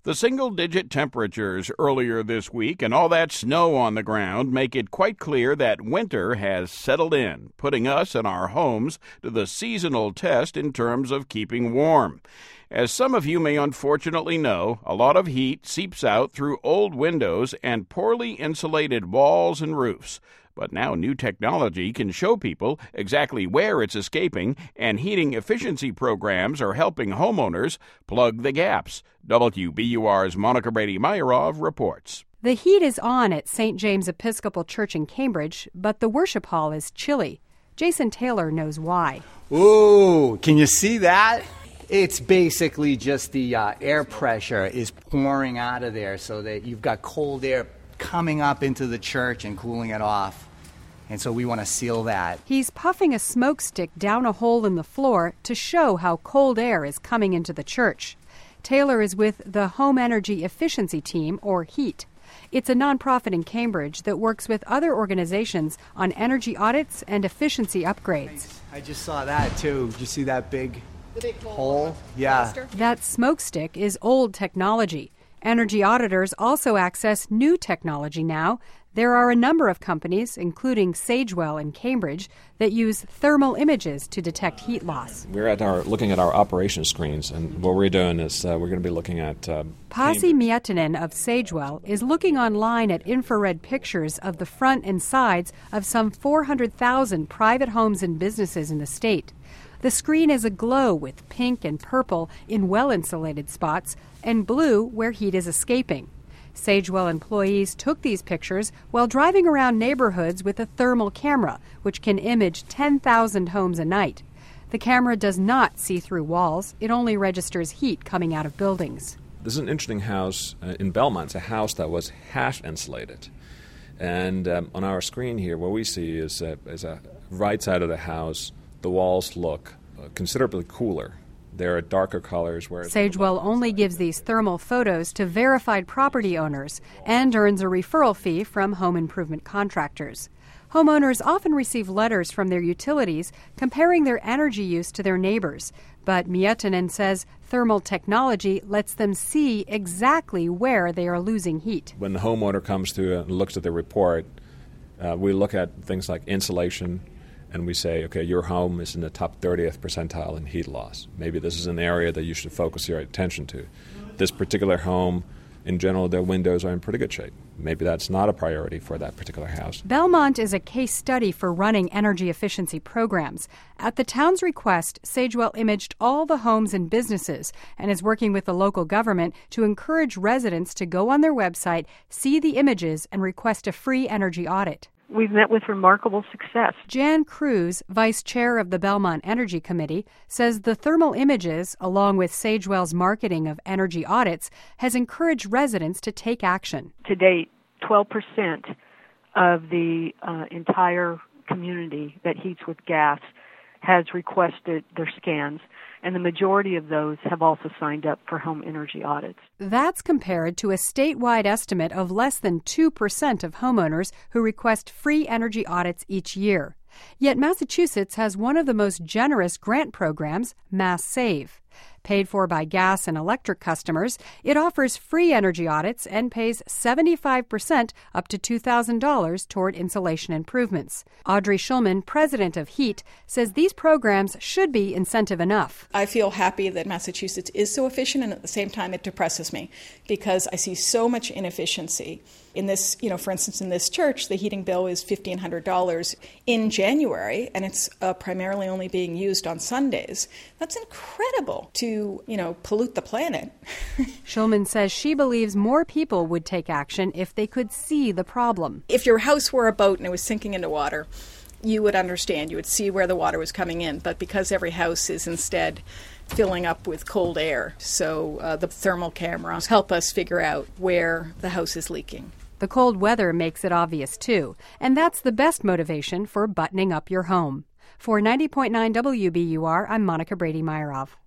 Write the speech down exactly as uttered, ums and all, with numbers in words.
The single-digit temperatures earlier this week and all that snow on the ground make it quite clear that winter has settled in, putting us and our homes to the seasonal test in terms of keeping warm. As some of you may unfortunately know, a lot of heat seeps out through old windows and poorly insulated walls and roofs. But now new technology can show people exactly where it's escaping, and heating efficiency programs are helping homeowners plug the gaps. W B U R's Monica Brady-Meyerov reports. The heat is on at Saint James Episcopal Church in Cambridge, but the worship hall is chilly. Jason Taylor knows why. Ooh, can you see that? It's basically just the uh, air pressure is pouring out of there so that you've got cold air coming up into the church and cooling it off. And so we want to seal that. He's puffing a smoke stick down a hole in the floor to show how cold air is coming into the church. Taylor is with the Home Energy Efficiency Team, or HEAT. It's a nonprofit in Cambridge that works with other organizations on energy audits and efficiency upgrades. I just saw that, too. Did you see that big, the big hole? hole? Yeah. That smoke stick is old technology. Energy auditors also access new technology now. There are a number of companies, including Sagewell in Cambridge, that use thermal images to detect heat loss. We're at our looking at our operation screens, and what we're doing is uh, we're going to be looking at... Uh, Pasi Miettinen of Sagewell is looking online at infrared pictures of the front and sides of some four hundred thousand private homes and businesses in the state. The screen is aglow with pink and purple in well-insulated spots and blue where heat is escaping. Sagewell employees took these pictures while driving around neighborhoods with a thermal camera, which can image ten thousand homes a night. The camera does not see through walls. It only registers heat coming out of buildings. This is an interesting house uh, in Belmont. It's a house that was half insulated. And um, on our screen here, what we see is, uh, is a right side of the house, the walls look uh, considerably cooler. There are darker colors. Where Sagewell only gives these thermal photos to verified property owners and earns a referral fee from home improvement contractors. Homeowners often receive letters from their utilities comparing their energy use to their neighbors. But Miettinen says thermal technology lets them see exactly where they are losing heat. When the homeowner comes to and looks at the report, uh, we look at things like insulation, and we say, okay, your home is in the top thirtieth percentile in heat loss. Maybe this is an area that you should focus your attention to. This particular home, in general, their windows are in pretty good shape. Maybe that's not a priority for that particular house. Belmont is a case study for running energy efficiency programs. At the town's request, Sagewell imaged all the homes and businesses and is working with the local government to encourage residents to go on their website, see the images, and request a free energy audit. We've met with remarkable success. Jan Cruz, vice chair of the Belmont Energy Committee, says the thermal images, along with Sagewell's marketing of energy audits, has encouraged residents to take action. To date, twelve percent of the uh, entire community that heats with gas has requested their scans, and the majority of those have also signed up for home energy audits. That's compared to a statewide estimate of less than two percent of homeowners who request free energy audits each year. Yet Massachusetts has one of the most generous grant programs, Mass Save. Paid for by gas and electric customers, it offers free energy audits and pays seventy-five percent up to two thousand dollars toward insulation improvements. Audrey Schulman, president of HEAT, says these programs should be incentive enough. I feel happy that Massachusetts is so efficient, and at the same time it depresses me because I see so much inefficiency. In this, you know, for instance, in this church, the heating bill is fifteen hundred dollars in January, and it's uh, primarily only being used on Sundays. That's incredible to, you know, pollute the planet. Schulman says she believes more people would take action if they could see the problem. If your house were a boat and it was sinking into water, you would understand. You would see where the water was coming in. But because every house is instead filling up with cold air, so uh, the thermal cameras help us figure out where the house is leaking. The cold weather makes it obvious, too, and that's the best motivation for buttoning up your home. For ninety point nine W B U R, I'm Monica Brady-Meyerov.